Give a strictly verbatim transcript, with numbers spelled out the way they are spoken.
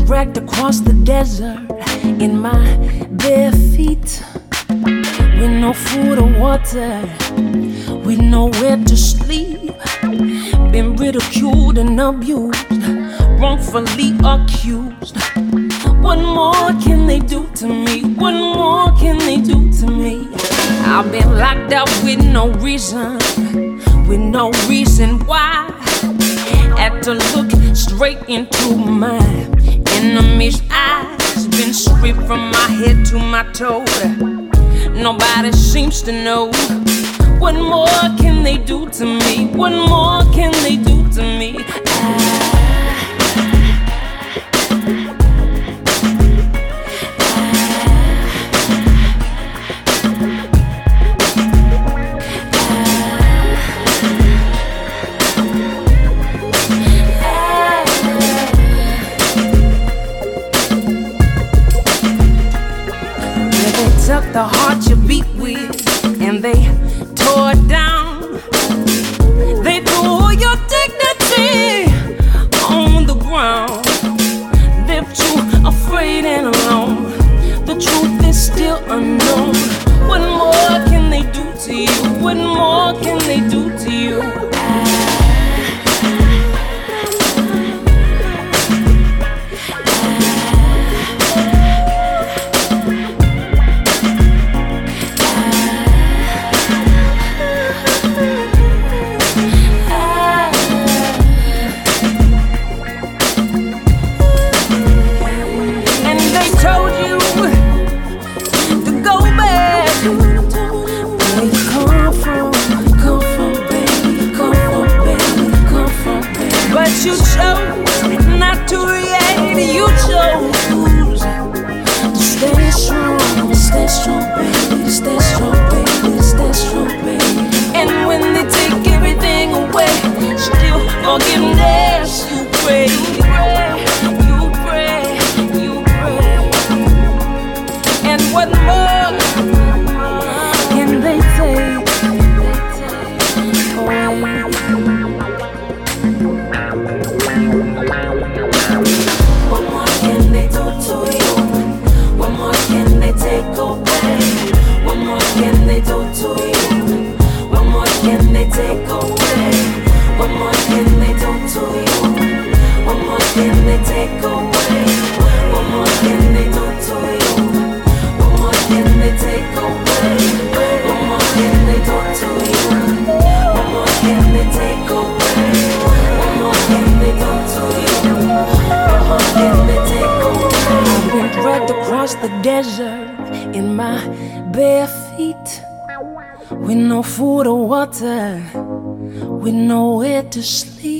dragged across the desert in my bare feet, with no food or water, with nowhere to sleep. Been ridiculed and abused, wrongfully accused. What more can they do to me? What more can they do to me? I've been locked up with no reason, with no reason why. Had to look straight into my enemy's eyes. Been stripped from my head to my toe. Nobody seems to know. What more can they do to me? What more can they do to me? I took the heart you beat with and they tore it down. They threw your dignity on the ground, left you afraid and alone. The truth is still unknown. What more can they do to you? What more can they do to you? You chose not to react. You chose to stay strong, stay strong, baby, stay strong, baby, stay strong, baby. And when they take everything away, still forgiveness you pray, you pray, you pray, you pray. And what more can they take away? What more can they do to you? What more can they take away? What more can they do to you? What more can they take away? What more can they do to you? What more can they take away? What more can they do to you? What more can they take away? What more can they do to you? What more can they take away? What more can they do to you? What more can they take away? I've been dragged across the desert in my bare feet, with no food or water, with nowhere to sleep.